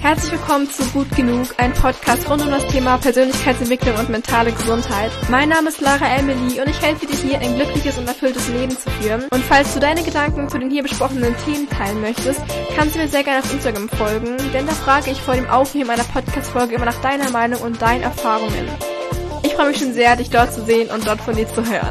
Herzlich willkommen zu Gut Genug, ein Podcast rund um das Thema Persönlichkeitsentwicklung und mentale Gesundheit. Mein Name ist Lara Emily und ich helfe dir hier, ein glückliches und erfülltes Leben zu führen. Und falls du deine Gedanken zu den hier besprochenen Themen teilen möchtest, kannst du mir sehr gerne auf Instagram folgen, denn da frage ich vor dem Aufnehmen einer Podcast-Folge immer nach deiner Meinung und deinen Erfahrungen. Ich freue mich schon sehr, dich dort zu sehen und dort von dir zu hören.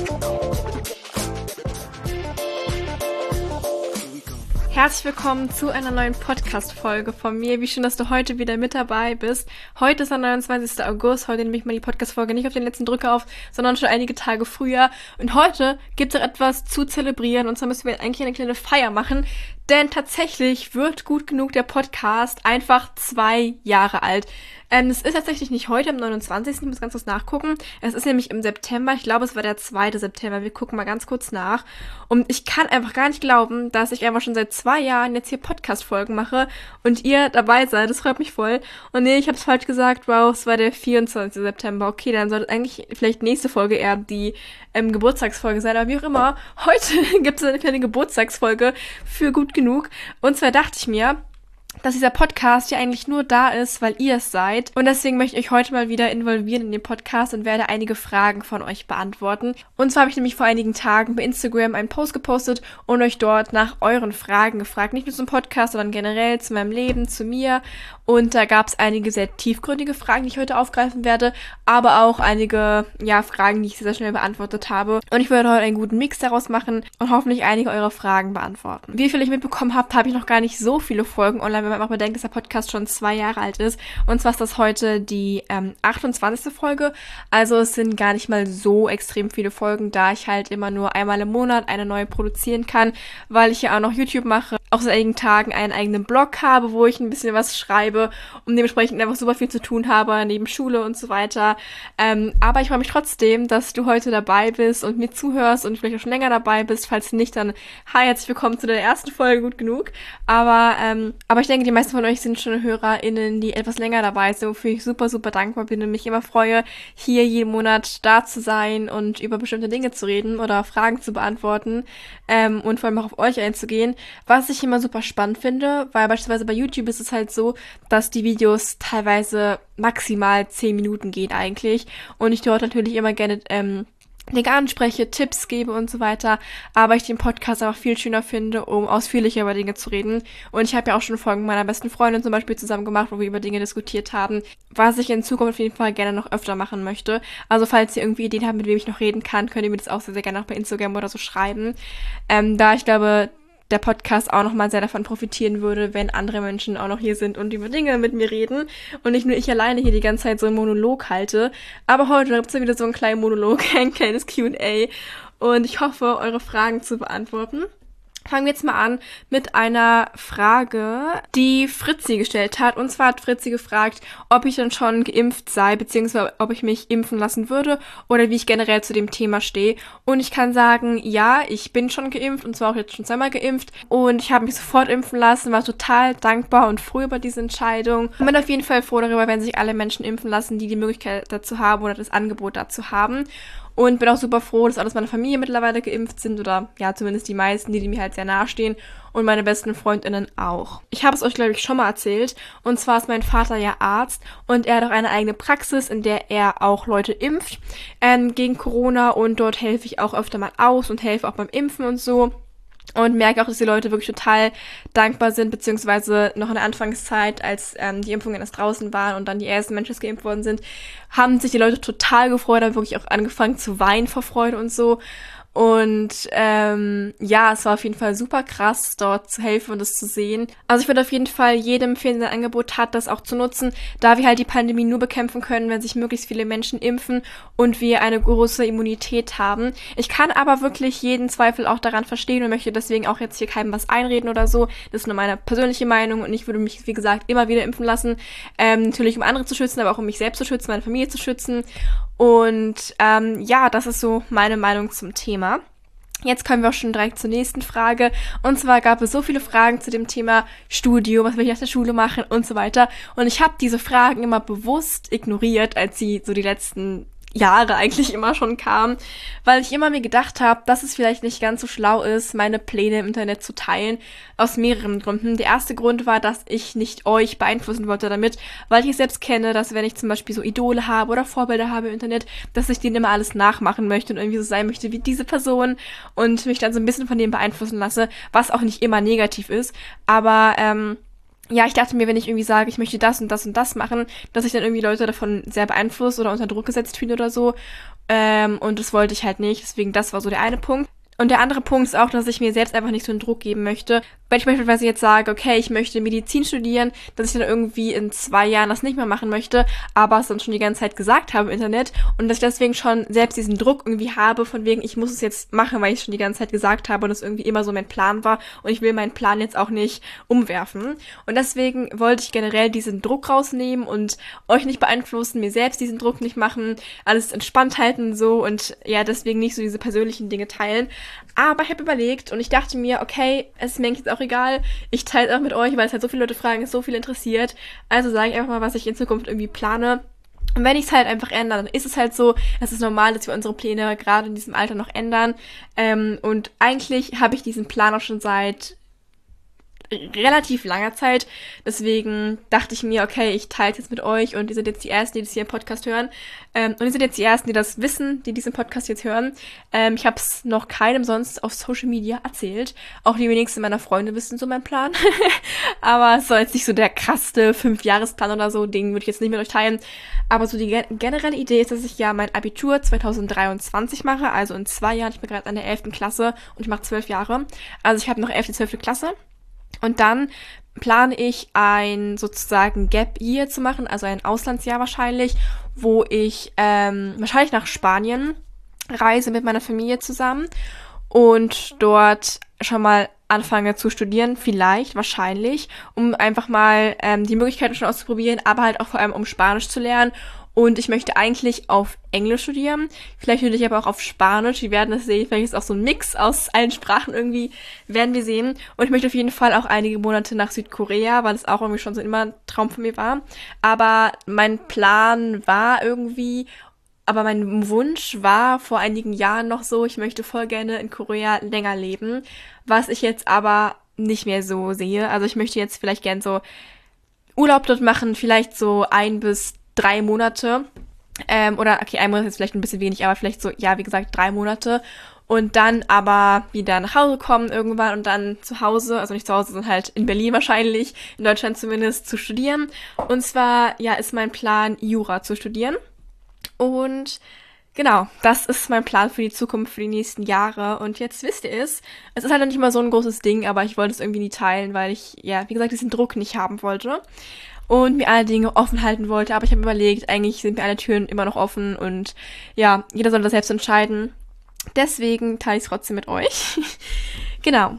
Herzlich willkommen zu einer neuen Podcast-Folge von mir. Wie schön, dass du heute wieder mit dabei bist. Heute ist der 29. August. Heute nehme ich mal die Podcast-Folge nicht auf den letzten Drücker auf, sondern schon einige Tage früher. Und heute gibt es auch etwas zu zelebrieren. Und zwar müssen wir eigentlich eine kleine Feier machen. Denn tatsächlich wird Gut Genug der Podcast einfach 2 Jahre alt. Es ist tatsächlich nicht heute, am 29. Ich muss ganz kurz nachgucken. Es ist nämlich im September. Ich glaube, es war der 2. September. Wir gucken mal ganz kurz nach. Und ich kann einfach gar nicht glauben, dass ich einfach schon seit 2 Jahren jetzt hier Podcast-Folgen mache und ihr dabei seid. Das freut mich voll. Und nee, ich habe es falsch gesagt. Wow, es war der 24. September. Okay, dann sollte eigentlich vielleicht nächste Folge eher die Geburtstagsfolge sein. Aber wie auch immer, heute gibt es eine kleine Geburtstagsfolge für Gut Genug. Und zwar dachte ich mir, dass dieser Podcast ja eigentlich nur da ist, weil ihr es seid. Und deswegen möchte ich euch heute mal wieder involvieren in den Podcast und werde einige Fragen von euch beantworten. Und zwar habe ich nämlich vor einigen Tagen bei Instagram einen Post gepostet und euch dort nach euren Fragen gefragt. Nicht nur zum Podcast, sondern generell zu meinem Leben, zu mir. Und da gab es einige sehr tiefgründige Fragen, die ich heute aufgreifen werde, aber auch einige, Fragen, die ich sehr schnell beantwortet habe. Und ich werde heute einen guten Mix daraus machen und hoffentlich einige eurer Fragen beantworten. Wie ihr vielleicht mitbekommen habt, habe ich noch gar nicht so viele Folgen online, wenn man auch bedenkt, dass der Podcast schon 2 Jahre alt ist. Und zwar ist das heute die 28. Folge. Also es sind gar nicht mal so extrem viele Folgen, da ich halt immer nur einmal im Monat eine neue produzieren kann, weil ich ja auch noch YouTube mache, auch seit einigen Tagen einen eigenen Blog habe, wo ich ein bisschen was schreibe und dementsprechend einfach super viel zu tun habe, neben Schule und so weiter. Aber ich freue mich trotzdem, dass du heute dabei bist und mir zuhörst und vielleicht auch schon länger dabei bist. Falls nicht, dann hi, herzlich willkommen zu der ersten Folge Gut Genug. Aber ich denke, die meisten von euch sind schon HörerInnen, die etwas länger dabei sind, wofür ich super, super dankbar bin und mich immer freue, hier jeden Monat da zu sein und über bestimmte Dinge zu reden oder Fragen zu beantworten und vor allem auch auf euch einzugehen, was ich immer super spannend finde, weil beispielsweise bei YouTube ist es halt so, dass die Videos teilweise maximal 10 Minuten gehen eigentlich und ich dort natürlich immer gerne Dinge anspreche, Tipps gebe und so weiter, aber ich den Podcast einfach viel schöner finde, um ausführlicher über Dinge zu reden. Und ich habe ja auch schon Folgen mit meiner besten Freundin zum Beispiel zusammen gemacht, wo wir über Dinge diskutiert haben, was ich in Zukunft auf jeden Fall gerne noch öfter machen möchte. Also falls ihr irgendwie Ideen habt, mit wem ich noch reden kann, könnt ihr mir das auch sehr, sehr gerne auch bei Instagram oder so schreiben. Da ich glaube, der Podcast auch nochmal sehr davon profitieren würde, wenn andere Menschen auch noch hier sind und über Dinge mit mir reden und nicht nur ich alleine hier die ganze Zeit so einen Monolog halte. Aber heute gibt es ja wieder so einen kleinen Monolog, ein kleines Q&A und ich hoffe, eure Fragen zu beantworten. Fangen wir jetzt mal an mit einer Frage, die Fritzi gestellt hat. Und zwar hat Fritzi gefragt, ob ich dann schon geimpft sei, beziehungsweise ob ich mich impfen lassen würde oder wie ich generell zu dem Thema stehe. Und ich kann sagen, ja, ich bin schon geimpft und zwar auch jetzt schon 2-mal geimpft. Und ich habe mich sofort impfen lassen, war total dankbar und froh über diese Entscheidung. Und bin auf jeden Fall froh darüber, wenn sich alle Menschen impfen lassen, die die Möglichkeit dazu haben oder das Angebot dazu haben. Und bin auch super froh, dass alles meine Familie mittlerweile geimpft sind oder ja, zumindest die meisten, die mir halt sehr nahestehen und meine besten FreundInnen auch. Ich habe es euch, glaube ich, schon mal erzählt und zwar ist mein Vater ja Arzt und er hat auch eine eigene Praxis, in der er auch Leute impft gegen Corona und dort helfe ich auch öfter mal aus und helfe auch beim Impfen und so. Und merke auch, dass die Leute wirklich total dankbar sind, beziehungsweise noch in der Anfangszeit, als die Impfungen erst draußen waren und dann die ersten Menschen geimpft worden sind, haben sich die Leute total gefreut, haben wirklich auch angefangen zu weinen vor Freude und so. Und es war auf jeden Fall super krass, dort zu helfen und das zu sehen. Also ich würde auf jeden Fall jedem empfehlen, der ein Angebot hat, das auch zu nutzen, da wir halt die Pandemie nur bekämpfen können, wenn sich möglichst viele Menschen impfen und wir eine große Immunität haben. Ich kann aber wirklich jeden Zweifel auch daran verstehen und möchte deswegen auch jetzt hier keinem was einreden oder so. Das ist nur meine persönliche Meinung und ich würde mich, wie gesagt, immer wieder impfen lassen. Natürlich um andere zu schützen, aber auch um mich selbst zu schützen, meine Familie zu schützen. Und das ist so meine Meinung zum Thema. Jetzt kommen wir auch schon direkt zur nächsten Frage. Und zwar gab es so viele Fragen zu dem Thema Studium, was will ich nach der Schule machen und so weiter. Und ich habe diese Fragen immer bewusst ignoriert, als sie so die letzten Jahre eigentlich immer schon kam, weil ich immer mir gedacht habe, dass es vielleicht nicht ganz so schlau ist, meine Pläne im Internet zu teilen, aus mehreren Gründen. Der erste Grund war, dass ich nicht euch beeinflussen wollte damit, weil ich es selbst kenne, dass wenn ich zum Beispiel so Idole habe oder Vorbilder habe im Internet, dass ich denen immer alles nachmachen möchte und irgendwie so sein möchte wie diese Person und mich dann so ein bisschen von denen beeinflussen lasse, was auch nicht immer negativ ist, aber ja, ich dachte mir, wenn ich irgendwie sage, ich möchte das und das und das machen, dass ich dann irgendwie Leute davon sehr beeinflusst oder unter Druck gesetzt fühle oder so. Und das wollte ich halt nicht. Deswegen, das war so der eine Punkt. Und der andere Punkt ist auch, dass ich mir selbst einfach nicht so einen Druck geben möchte. Wenn ich beispielsweise jetzt sage, okay, ich möchte Medizin studieren, dass ich dann irgendwie in 2 Jahren das nicht mehr machen möchte, aber es dann schon die ganze Zeit gesagt habe im Internet und dass ich deswegen schon selbst diesen Druck irgendwie habe, von wegen, ich muss es jetzt machen, weil ich es schon die ganze Zeit gesagt habe und es irgendwie immer so mein Plan war und ich will meinen Plan jetzt auch nicht umwerfen. Und deswegen wollte ich generell diesen Druck rausnehmen und euch nicht beeinflussen, mir selbst diesen Druck nicht machen, alles entspannt halten so und ja, deswegen nicht so diese persönlichen Dinge teilen. Aber ich habe überlegt und ich dachte mir, okay, es ist mir jetzt auch egal, ich teile es auch mit euch, weil es halt so viele Leute fragen, es so viel interessiert. Also sage ich einfach mal, was ich in Zukunft irgendwie plane. Und wenn ich es halt einfach ändere, dann ist es halt so, es ist normal, dass wir unsere Pläne gerade in diesem Alter noch ändern. Und eigentlich habe ich diesen Plan auch schon seit relativ langer Zeit. Deswegen dachte ich mir, okay, ich teile es jetzt mit euch und ihr seid jetzt die Ersten, die das hier im Podcast hören. Und ihr seid jetzt die Ersten, die das wissen, die diesen Podcast jetzt hören. Ich habe es noch keinem sonst auf Social Media erzählt. Auch die wenigsten meiner Freunde wissen so meinen Plan. Aber es soll jetzt nicht so der krasse 5-Jahresplan oder so, den würde ich jetzt nicht mit euch teilen. Aber so die generelle Idee ist, dass ich ja mein Abitur 2023 mache, also in 2 Jahren. Ich bin gerade an der 11. Klasse und ich mache 12 Jahre. Also ich habe noch 11., 12. Klasse. Und dann plane ich ein sozusagen Gap Year zu machen, also ein Auslandsjahr wahrscheinlich, wo ich wahrscheinlich nach Spanien reise mit meiner Familie zusammen und dort schon mal anfange zu studieren, vielleicht, wahrscheinlich, um einfach mal die Möglichkeiten schon auszuprobieren, aber halt auch vor allem um Spanisch zu lernen. Und ich möchte eigentlich auf Englisch studieren. Vielleicht würde ich aber auch auf Spanisch. Wir werden das sehen. Vielleicht ist es auch so ein Mix aus allen Sprachen irgendwie. Werden wir sehen. Und ich möchte auf jeden Fall auch einige Monate nach Südkorea, weil es auch irgendwie schon so immer ein Traum von mir war. Aber mein Plan war irgendwie, aber mein Wunsch war vor einigen Jahren noch so, ich möchte voll gerne in Korea länger leben. Was ich jetzt aber nicht mehr so sehe. Also ich möchte jetzt vielleicht gern so Urlaub dort machen. Vielleicht so 1 bis 3 Monate, oder okay, 1 Monat ist jetzt vielleicht ein bisschen wenig, aber vielleicht so, ja, wie gesagt, 3 Monate und dann aber wieder nach Hause kommen irgendwann und dann zu Hause, also nicht zu Hause, sondern halt in Berlin wahrscheinlich, in Deutschland zumindest, zu studieren. Und zwar, ja, ist mein Plan, Jura zu studieren. Und genau, das ist mein Plan für die Zukunft, für die nächsten Jahre. Und jetzt wisst ihr es. Es ist halt noch nicht mal so ein großes Ding, aber ich wollte es irgendwie nie teilen, weil ich, ja, wie gesagt, diesen Druck nicht haben wollte. Und mir alle Dinge offen halten wollte. Aber ich habe überlegt, eigentlich sind mir alle Türen immer noch offen und ja, jeder soll das selbst entscheiden. Deswegen teile ich es trotzdem mit euch. Genau.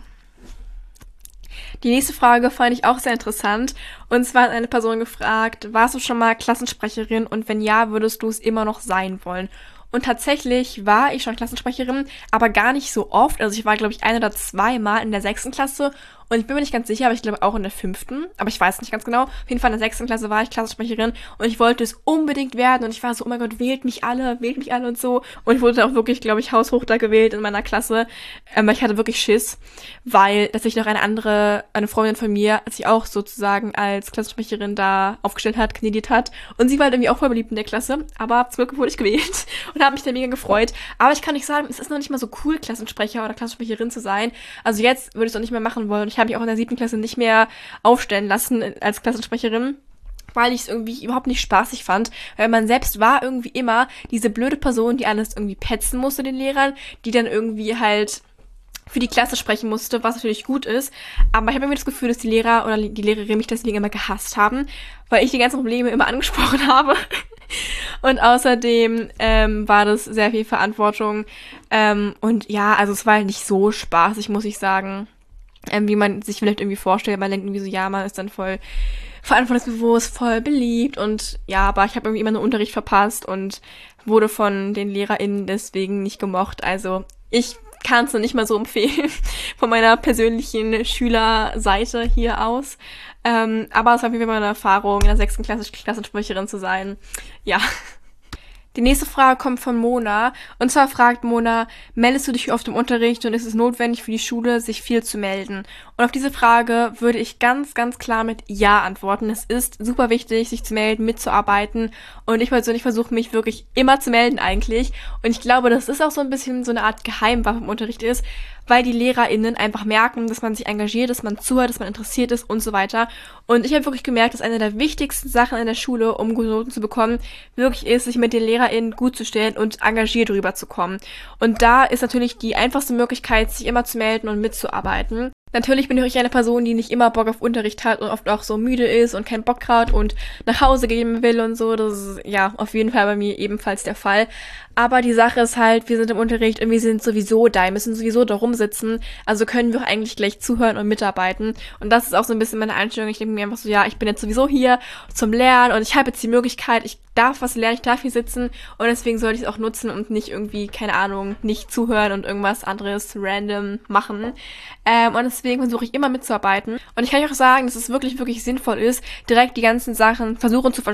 Die nächste Frage fand ich auch sehr interessant. Und zwar hat eine Person gefragt, warst du schon mal Klassensprecherin und wenn ja, würdest du es immer noch sein wollen? Und tatsächlich war ich schon Klassensprecherin, aber gar nicht so oft. Also ich war, glaube ich, 1 oder 2 Mal in der 6. Klasse und ich bin mir nicht ganz sicher, aber ich glaube auch in der 5., aber ich weiß nicht ganz genau. Auf jeden Fall in der 6. Klasse war ich Klassensprecherin und ich wollte es unbedingt werden und ich war so, oh mein Gott, wählt mich alle und so. Und ich wurde auch wirklich, glaube ich, haushoch da gewählt in meiner Klasse. Ich hatte wirklich Schiss, weil tatsächlich noch eine Freundin von mir, sich auch sozusagen als Klassensprecherin da aufgestellt hat, kandidiert hat. Und sie war halt irgendwie auch voll beliebt in der Klasse, aber zum Glück wurde ich gewählt und habe mich da mega gefreut. Aber ich kann nicht sagen, es ist noch nicht mal so cool, Klassensprecher oder Klassensprecherin zu sein. Also jetzt würde ich es auch nicht mehr machen wollen. Ich habe mich auch in der 7. Klasse nicht mehr aufstellen lassen als Klassensprecherin, weil ich es irgendwie überhaupt nicht spaßig fand. Weil man selbst war irgendwie immer diese blöde Person, die alles irgendwie petzen musste, den Lehrern, die dann irgendwie halt für die Klasse sprechen musste, was natürlich gut ist. Aber ich habe irgendwie das Gefühl, dass die Lehrer oder die Lehrerin mich deswegen immer gehasst haben, weil ich die ganzen Probleme immer angesprochen habe. Und außerdem war das sehr viel Verantwortung. Und ja, also es war halt nicht so spaßig, muss ich sagen, wie man sich vielleicht irgendwie vorstellt. Man denkt irgendwie so, ja, man ist dann voll verantwortungsbewusst, voll beliebt und ja, aber ich habe irgendwie immer einen Unterricht verpasst und wurde von den LehrerInnen deswegen nicht gemocht. Also ich kann es noch nicht mal so empfehlen von meiner persönlichen Schülerseite hier aus. Aber es war auf jeden Fall eine Erfahrung, in der 6. Klasse Klassensprecherin zu sein. Ja. Die nächste Frage kommt von Mona. Und zwar fragt Mona, meldest du dich oft im Unterricht und ist es notwendig für die Schule, sich viel zu melden? Und auf diese Frage würde ich ganz, ganz klar mit Ja antworten. Es ist super wichtig, sich zu melden, mitzuarbeiten. Und ich persönlich versuche mich wirklich immer zu melden eigentlich. Und ich glaube, dass es auch so ein bisschen so eine Art Geheimwaffe im Unterricht ist, weil die LehrerInnen einfach merken, dass man sich engagiert, dass man zuhört, dass man interessiert ist und so weiter. Und ich habe wirklich gemerkt, dass eine der wichtigsten Sachen in der Schule, um gute Noten zu bekommen, wirklich ist, sich mit den LehrerInnen gut zu stellen und engagiert rüberzukommen. Und da ist natürlich die einfachste Möglichkeit, sich immer zu melden und mitzuarbeiten. Natürlich bin ich eine Person, die nicht immer Bock auf Unterricht hat und oft auch so müde ist und keinen Bock hat und nach Hause gehen will und so. Das ist ja auf jeden Fall bei mir ebenfalls der Fall. Aber die Sache ist halt, wir sind im Unterricht und wir sind sowieso da, wir müssen sowieso da rumsitzen. Also können wir auch eigentlich gleich zuhören und mitarbeiten. Und das ist auch so ein bisschen meine Einstellung. Ich denke mir einfach so, ja, ich bin jetzt sowieso hier zum Lernen und ich habe jetzt die Möglichkeit, ich darf was lernen, ich darf hier sitzen und deswegen sollte ich es auch nutzen und nicht irgendwie, keine Ahnung, nicht zuhören und irgendwas anderes random machen. Und deswegen versuche ich immer mitzuarbeiten. Und ich kann euch auch sagen, dass es wirklich, wirklich sinnvoll ist, direkt die ganzen Sachen versuchen zu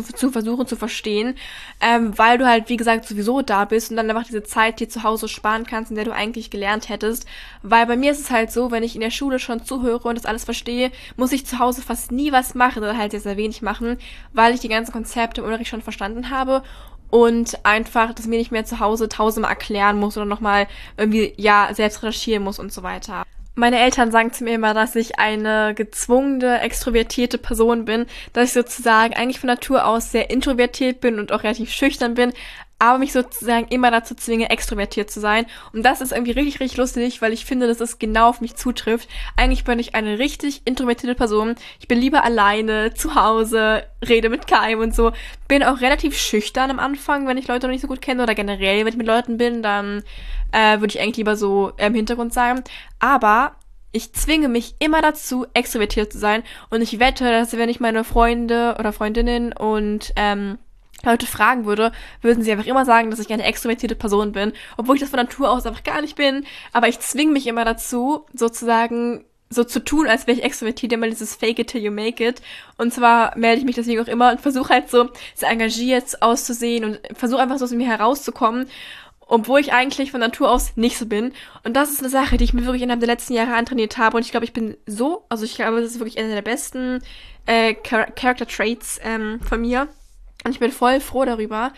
verstehen, weil du halt, wie gesagt, sowieso da bist und dann einfach diese Zeit dir zu Hause sparen kannst, in der du eigentlich gelernt hättest. Weil bei mir ist es halt so, wenn ich in der Schule schon zuhöre und das alles verstehe, muss ich zu Hause fast nie was machen oder halt sehr, sehr wenig machen, weil ich die ganzen Konzepte im Unterricht schon verstanden habe und einfach, dass mir nicht mehr zu Hause tausendmal erklären muss oder nochmal irgendwie, ja, selbst recherchieren muss und so weiter. Meine Eltern sagen zu mir immer, dass ich eine gezwungene, extrovertierte Person bin, dass ich sozusagen eigentlich von Natur aus sehr introvertiert bin und auch relativ schüchtern bin, aber mich sozusagen immer dazu zwinge, extrovertiert zu sein. Und das ist irgendwie richtig, richtig lustig, weil ich finde, dass es genau auf mich zutrifft. Eigentlich bin ich eine richtig introvertierte Person. Ich bin lieber alleine, zu Hause, rede mit keinem und so. Bin auch relativ schüchtern am Anfang, wenn ich Leute noch nicht so gut kenne oder generell, wenn ich mit Leuten bin, dann würde ich eigentlich lieber so im Hintergrund sein. Aber ich zwinge mich immer dazu, extrovertiert zu sein. Und ich wette, dass wenn ich meine Freunde oder Freundinnen und Leute fragen würde, würden sie einfach immer sagen, dass ich eine extrovertierte Person bin, obwohl ich das von Natur aus einfach gar nicht bin. Aber ich zwinge mich immer dazu, sozusagen so zu tun, als wäre ich extrovertiert, immer dieses Fake it till you make it. Und zwar melde ich mich deswegen auch immer und versuche halt so sehr engagiert auszusehen und versuche einfach so aus mir herauszukommen, obwohl ich eigentlich von Natur aus nicht so bin. Und das ist eine Sache, die ich mir wirklich innerhalb der letzten Jahre antrainiert habe. Und ich glaube, ich bin so, also ich glaube, das ist wirklich einer der besten Character Traits von mir. Und ich bin voll froh darüber,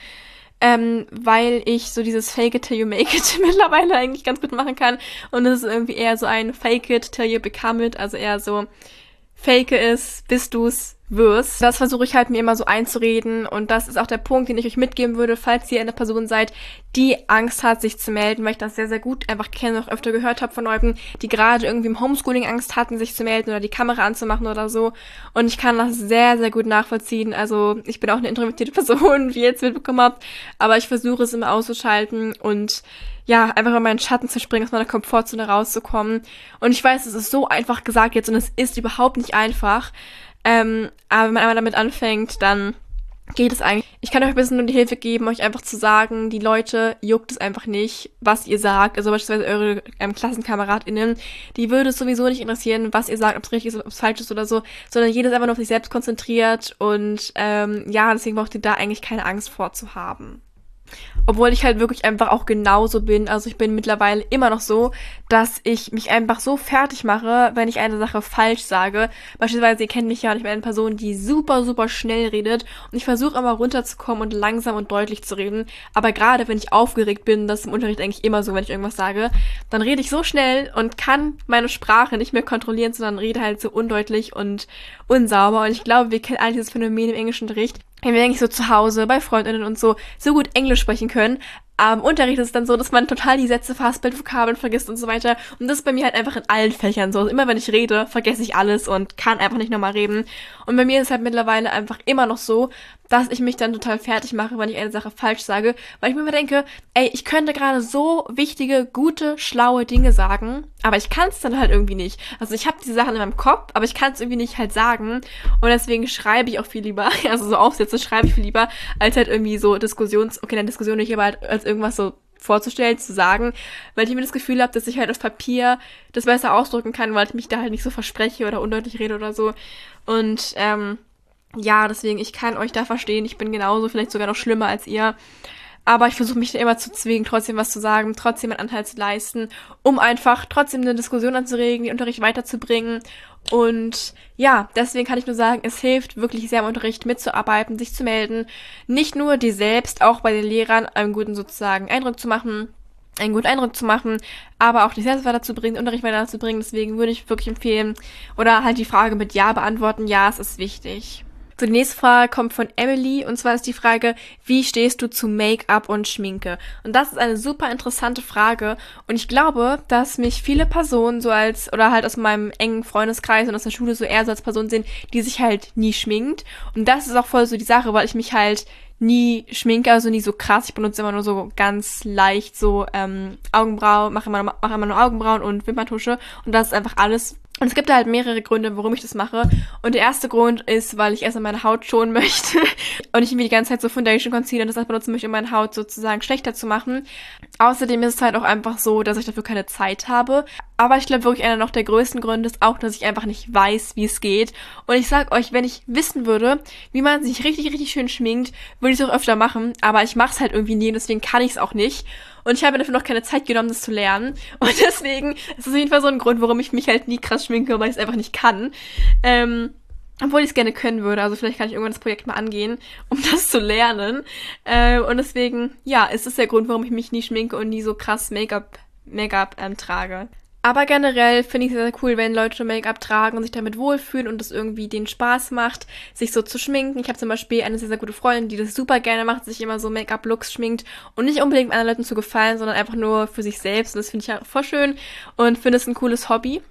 weil ich so dieses Fake it till you make it mittlerweile eigentlich ganz gut machen kann. Und es ist irgendwie eher so ein Fake it till you become it, also eher so fake es, bis du's wirst. Das versuche ich halt mir immer so einzureden und das ist auch der Punkt, den ich euch mitgeben würde, falls ihr eine Person seid, die Angst hat, sich zu melden, weil ich das sehr, sehr gut einfach kenne und auch öfter gehört habe von Leuten, die gerade irgendwie im Homeschooling Angst hatten, sich zu melden oder die Kamera anzumachen oder so. Und ich kann das sehr, sehr gut nachvollziehen. Also ich bin auch eine introvertierte Person, wie ihr jetzt mitbekommen habt, aber ich versuche es immer auszuschalten und ja, einfach in meinen Schatten zu springen, aus meiner Komfortzone rauszukommen. Und ich weiß, es ist so einfach gesagt jetzt und es ist überhaupt nicht einfach. Aber wenn man einmal damit anfängt, dann geht es eigentlich. Ich kann euch ein bisschen nur die Hilfe geben, euch einfach zu sagen, die Leute juckt es einfach nicht, was ihr sagt. Also beispielsweise eure KlassenkameradInnen, die würde es sowieso nicht interessieren, was ihr sagt, ob es richtig ist, ob es falsch ist oder so, sondern jedes einfach nur auf sich selbst konzentriert und ja, deswegen braucht ihr da eigentlich keine Angst vor zu haben. Obwohl ich halt wirklich einfach auch genauso bin. Also ich bin mittlerweile immer noch so, dass ich mich einfach so fertig mache, wenn ich eine Sache falsch sage. Beispielsweise, ihr kennt mich ja und ich bin eine Person, die super, super schnell redet. Und ich versuche immer runterzukommen und langsam und deutlich zu reden. Aber gerade wenn ich aufgeregt bin, das ist im Unterricht eigentlich immer so, wenn ich irgendwas sage, dann rede ich so schnell und kann meine Sprache nicht mehr kontrollieren, sondern rede halt so undeutlich und unsauber. Und ich glaube, wir kennen all dieses Phänomen im englischen Unterricht. Wenn wir eigentlich so zu Hause bei Freundinnen und so gut Englisch sprechen können, aber im Unterricht ist es dann so, dass man total die Sätze verhaspelt, Vokabeln vergisst und so weiter. Und das ist bei mir halt einfach in allen Fächern so. Also immer wenn ich rede, vergesse ich alles und kann einfach nicht nochmal reden. Und bei mir ist es halt mittlerweile einfach immer noch so, dass ich mich dann total fertig mache, wenn ich eine Sache falsch sage. Weil ich mir immer denke, ey, ich könnte gerade so wichtige, gute, schlaue Dinge sagen, aber ich kann es dann halt irgendwie nicht. Also ich habe diese Sachen in meinem Kopf, aber ich kann es irgendwie nicht halt sagen. Und deswegen schreibe ich auch viel lieber, also so Aufsätze schreibe ich viel lieber, als halt irgendwie so Diskussion nicht, aber halt als irgendwas so vorzustellen, zu sagen, weil ich immer das Gefühl habe, dass ich halt auf Papier das besser ausdrücken kann, weil ich mich da halt nicht so verspreche oder undeutlich rede oder so. Und ja, deswegen, ich kann euch da verstehen. Ich bin genauso, vielleicht sogar noch schlimmer als ihr. Aber ich versuche mich da immer zu zwingen, trotzdem was zu sagen, trotzdem einen Anteil zu leisten, um einfach trotzdem eine Diskussion anzuregen, den Unterricht weiterzubringen. Und ja, deswegen kann ich nur sagen, es hilft wirklich sehr im Unterricht mitzuarbeiten, sich zu melden. Nicht nur dir selbst, auch bei den Lehrern einen guten sozusagen Eindruck zu machen, aber auch dich selbst weiterzubringen, den Unterricht weiterzubringen. Deswegen würde ich wirklich empfehlen, oder halt die Frage mit Ja beantworten. Ja, es ist wichtig. So, die nächste Frage kommt von Emily, und zwar ist die Frage, wie stehst du zu Make-up und Schminke? Und das ist eine super interessante Frage, und ich glaube, dass mich viele Personen so als, oder halt aus meinem engen Freundeskreis und aus der Schule so eher so als Person sehen, die sich halt nie schminkt, und das ist auch voll so die Sache, weil ich mich halt nie schminke, also nie so krass, ich benutze immer nur so ganz leicht so Augenbrauen, mache immer nur Augenbrauen und Wimperntusche, und das ist einfach alles. Und es gibt halt mehrere Gründe, warum ich das mache. Und der erste Grund ist, weil ich erstmal meine Haut schonen möchte und ich mir die ganze Zeit so Foundation, Concealer und das benutzen möchte, um meine Haut sozusagen schlechter zu machen. Außerdem ist es halt auch einfach so, dass ich dafür keine Zeit habe. Aber ich glaube wirklich einer noch der größten Gründe ist auch, dass ich einfach nicht weiß, wie es geht. Und ich sag euch, wenn ich wissen würde, wie man sich richtig, richtig schön schminkt, würde ich es auch öfter machen. Aber ich mache es halt irgendwie nie und deswegen kann ich es auch nicht. Und ich habe mir dafür noch keine Zeit genommen, das zu lernen. Und deswegen ist es auf jeden Fall so ein Grund, warum ich mich halt nie krass schminke, weil ich es einfach nicht kann. Obwohl ich es gerne können würde. Also vielleicht kann ich irgendwann das Projekt mal angehen, um das zu lernen. Und deswegen, ja, ist es der Grund, warum ich mich nie schminke und nie so krass Make-up trage. Aber generell finde ich es sehr, sehr cool, wenn Leute Make-up tragen und sich damit wohlfühlen und es irgendwie denen Spaß macht, sich so zu schminken. Ich habe zum Beispiel eine sehr, sehr gute Freundin, die das super gerne macht, sich immer so Make-up-Looks schminkt und nicht unbedingt anderen Leuten zu gefallen, sondern einfach nur für sich selbst. Und das finde ich ja voll schön und finde es ein cooles Hobby.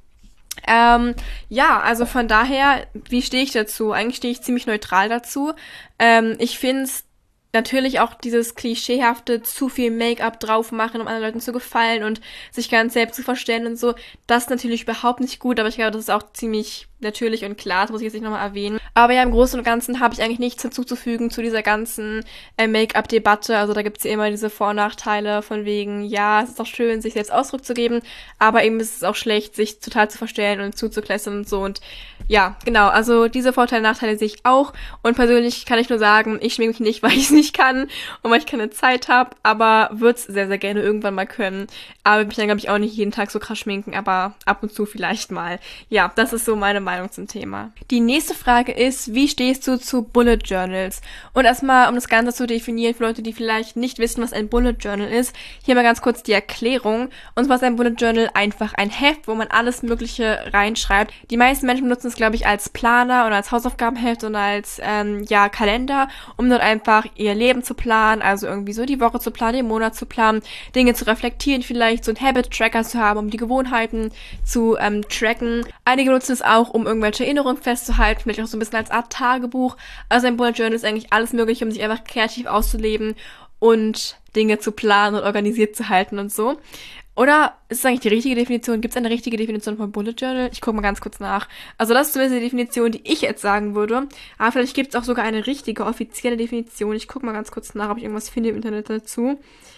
Ja, also von daher, wie stehe ich dazu? Eigentlich stehe ich ziemlich neutral dazu. Ich finde es natürlich auch dieses klischeehafte, zu viel Make-up drauf machen, um anderen Leuten zu gefallen und sich ganz selbst zu verstellen und so. Das ist natürlich überhaupt nicht gut, aber ich glaube, das ist auch ziemlich natürlich und klar, das muss ich jetzt nicht nochmal erwähnen. Aber ja, im Großen und Ganzen habe ich eigentlich nichts hinzuzufügen zu dieser ganzen Make-up-Debatte. Also da gibt's ja immer diese Vor- und Nachteile von wegen, ja, es ist auch schön, sich selbst Ausdruck zu geben, aber eben ist es auch schlecht, sich total zu verstellen und zuzuklästern und so. Und ja, genau, also diese Vorteile und Nachteile sehe ich auch. Und persönlich kann ich nur sagen, ich schminke mich nicht, weil ich es nicht kann und weil ich keine Zeit habe, aber würde es sehr, sehr gerne irgendwann mal können. Aber mich dann, glaube ich, auch nicht jeden Tag so krass schminken, aber ab und zu vielleicht mal. Ja, das ist so meine Meinung zum Thema. Die nächste Frage ist, wie stehst du zu Bullet Journals? Und erstmal, um das Ganze zu definieren, für Leute, die vielleicht nicht wissen, was ein Bullet Journal ist, hier mal ganz kurz die Erklärung. Und zwar ist ein Bullet Journal einfach ein Heft, wo man alles Mögliche reinschreibt. Die meisten Menschen benutzen es, glaube ich, als Planer oder als Hausaufgabenheft und als Kalender, um dort einfach ihr Leben zu planen, also irgendwie so die Woche zu planen, den Monat zu planen, Dinge zu reflektieren, vielleicht so einen Habit-Tracker zu haben, um die Gewohnheiten zu tracken. Einige nutzen es auch, um irgendwelche Erinnerungen festzuhalten, vielleicht auch so ein bisschen als Art Tagebuch. Also ein Bullet Journal ist eigentlich alles mögliche, um sich einfach kreativ auszuleben und Dinge zu planen und organisiert zu halten und so. Oder ist es eigentlich die richtige Definition? Gibt es eine richtige Definition von Bullet Journal? Ich gucke mal ganz kurz nach. Also das ist zumindest die Definition, die ich jetzt sagen würde. Aber vielleicht gibt es auch sogar eine richtige, offizielle Definition. Ich gucke mal ganz kurz nach, ob ich irgendwas finde im Internet dazu.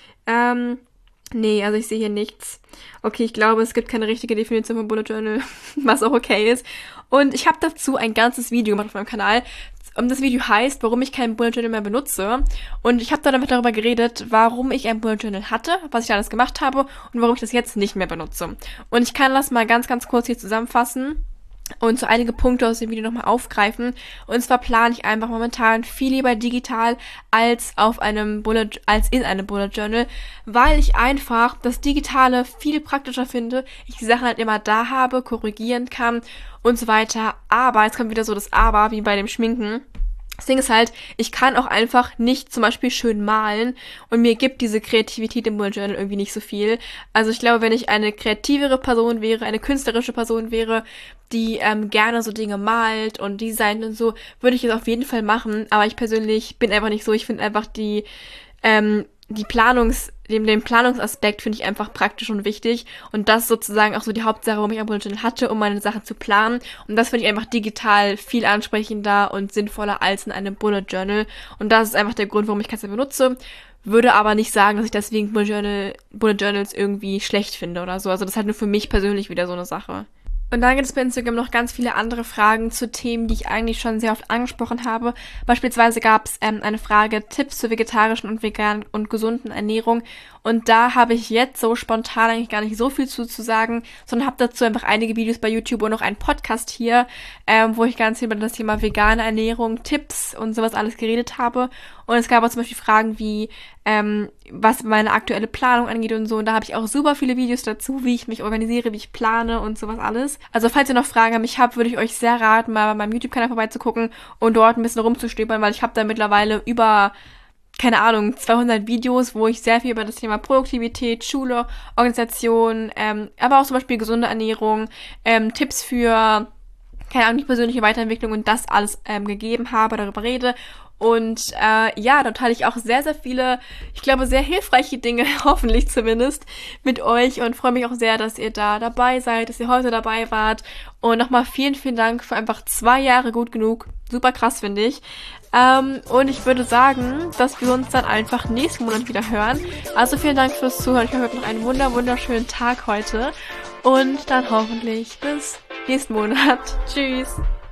Nee, also ich sehe hier nichts. Okay, ich glaube, es gibt keine richtige Definition von Bullet Journal, was auch okay ist. Und ich habe dazu ein ganzes Video gemacht auf meinem Kanal. Und das Video heißt, warum ich kein Bullet Journal mehr benutze. Und ich habe dann einfach darüber geredet, warum ich ein Bullet Journal hatte, was ich da alles gemacht habe und warum ich das jetzt nicht mehr benutze. Und ich kann das mal ganz, ganz kurz hier zusammenfassen und so einige Punkte aus dem Video nochmal aufgreifen. Und zwar plane ich einfach momentan viel lieber digital als in einem Bullet Journal, weil ich einfach das Digitale viel praktischer finde. Ich die Sachen halt immer da habe, korrigieren kann und so weiter. Aber, jetzt kommt wieder so das Aber, wie bei dem Schminken. Das Ding ist halt, ich kann auch einfach nicht zum Beispiel schön malen und mir gibt diese Kreativität im Bullet Journal irgendwie nicht so viel. Also ich glaube, wenn ich eine kreativere Person wäre, eine künstlerische Person wäre, die gerne so Dinge malt und designt und so, würde ich es auf jeden Fall machen. Aber ich persönlich bin einfach nicht so. Ich finde einfach den Planungsaspekt finde ich einfach praktisch und wichtig. Und das ist sozusagen auch so die Hauptsache, warum ich ein Bullet Journal hatte, um meine Sachen zu planen. Und das finde ich einfach digital viel ansprechender und sinnvoller als in einem Bullet Journal. Und das ist einfach der Grund, warum ich Canva benutze. Würde aber nicht sagen, dass ich deswegen Bullet Journals irgendwie schlecht finde oder so. Also das ist halt nur für mich persönlich wieder so eine Sache. Und dann gibt es bei Instagram noch ganz viele andere Fragen zu Themen, die ich eigentlich schon sehr oft angesprochen habe. Beispielsweise gab es eine Frage, Tipps zur vegetarischen und veganen und gesunden Ernährung. Und da habe ich jetzt so spontan eigentlich gar nicht so viel zu sagen, sondern habe dazu einfach einige Videos bei YouTube und noch einen Podcast hier, wo ich ganz viel über das Thema vegane Ernährung, Tipps und sowas alles geredet habe. Und es gab auch zum Beispiel Fragen wie, was meine aktuelle Planung angeht und so. Und da habe ich auch super viele Videos dazu, wie ich mich organisiere, wie ich plane und sowas alles. Also falls ihr noch Fragen an mich habt, würde ich euch sehr raten, mal bei meinem YouTube-Kanal vorbeizugucken und dort ein bisschen rumzustöbern, weil ich habe da mittlerweile über, keine Ahnung, 200 Videos, wo ich sehr viel über das Thema Produktivität, Schule, Organisation, aber auch zum Beispiel gesunde Ernährung, Tipps für, keine Ahnung, die persönliche Weiterentwicklung und das alles gegeben habe, darüber rede. Und ja, da teile ich auch sehr, sehr viele, ich glaube, sehr hilfreiche Dinge, hoffentlich zumindest, mit euch und freue mich auch sehr, dass ihr da dabei seid, dass ihr heute dabei wart. Und nochmal vielen, vielen Dank für einfach 2 Jahre gut genug. Super krass, finde ich. Und ich würde sagen, dass wir uns dann einfach nächsten Monat wieder hören. Also vielen Dank fürs Zuhören. Ich hoffe, ihr habt noch einen wunderschönen Tag heute. Und dann hoffentlich bis nächsten Monat. Tschüss.